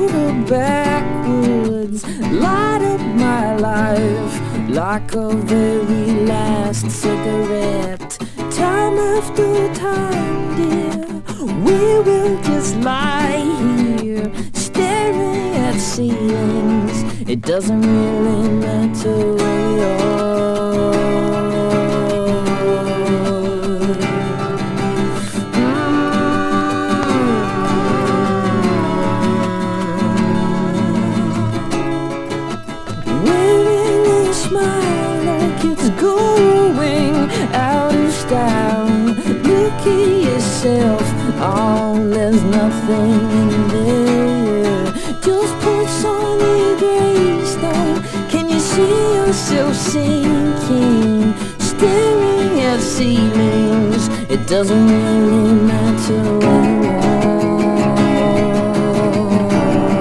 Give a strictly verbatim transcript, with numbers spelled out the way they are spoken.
over backwards, light up my life like a very last cigarette. Time after time, dear, we will just lie here staring at ceilings. It doesn't really matter where you are. Wearing a smile like it's going out of style. Look at yourself, oh, there's nothing in there. Just put on your gravestone. Can you see yourself sinking, staring at ceilings? It doesn't really matter when